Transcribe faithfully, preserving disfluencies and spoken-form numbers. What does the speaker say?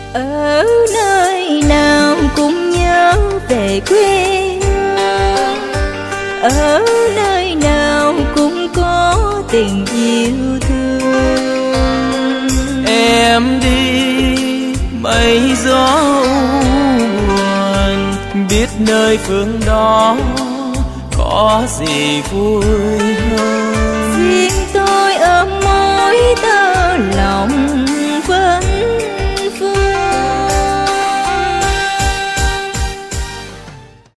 Ở nơi nào cũng nhớ về quê hương, ở nơi nào cũng có tình yêu thương. Em đi mây gió buồn, biết nơi phương đó có gì vui hơn.